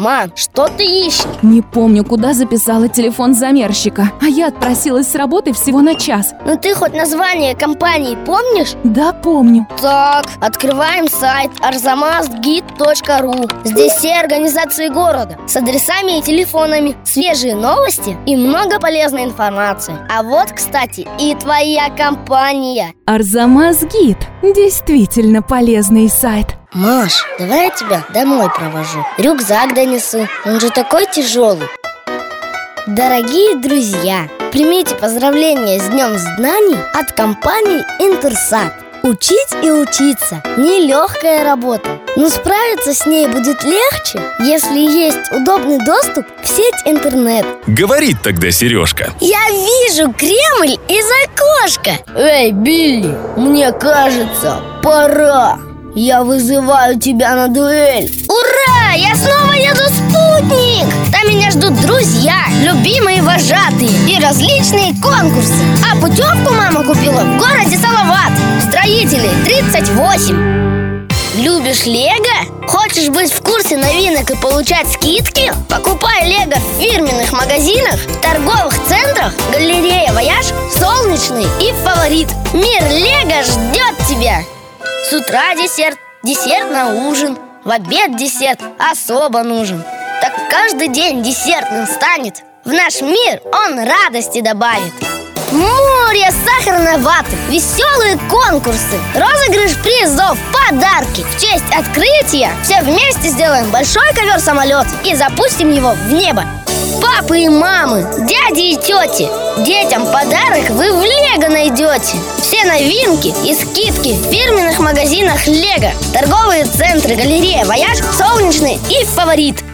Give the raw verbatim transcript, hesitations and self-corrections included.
Мам, что ты ищешь? Не помню, куда записала телефон замерщика. А я отпросилась с работы всего на час. Ну ты хоть название компании помнишь? Да, помню. Так, открываем сайт арзамасгид точка ру. Здесь все организации города с адресами и телефонами, свежие новости и много полезной информации. А вот, кстати, и твоя компания. Арзамасгид. Действительно полезный сайт. Маш, давай я тебя домой провожу. Рюкзак донесу, он же такой тяжелый. Дорогие друзья, примите поздравления с Днем Знаний от компании Интерсат. Учить и учиться – нелегкая работа, но справиться с ней будет легче, если есть удобный доступ в сеть интернет. Говорит тогда Сережка: я вижу Кремль из окошка. Эй, Билли, мне кажется, пора. Я вызываю тебя на дуэль. Ура! Я снова еду в спутник! Там меня ждут друзья, любимые вожатые и различные конкурсы. А путевку мама купила в городе Салават. Строителей тридцать восемь. Любишь Лего? Хочешь быть в курсе новинок и получать скидки? Покупай Лего в фирменных магазинах, в торговых центрах, галерея Вояж, Солнечный и Фаворит. Мир Лего ждет тебя! С утра десерт, десерт на ужин, в обед десерт особо нужен. Так каждый день десертным станет. В наш мир он радости добавит. Море сахарной ваты, веселые конкурсы, розыгрыш призов, подарки. В честь открытия все вместе сделаем большой ковер-самолет и запустим его в небо. Папы и мамы, дяди и тети, детям подарок вы в Лего найдете. Все новинки и скидки в фирменных магазинах Лего, торговые центры, галерея Вояж, Солнечный и Фаворит.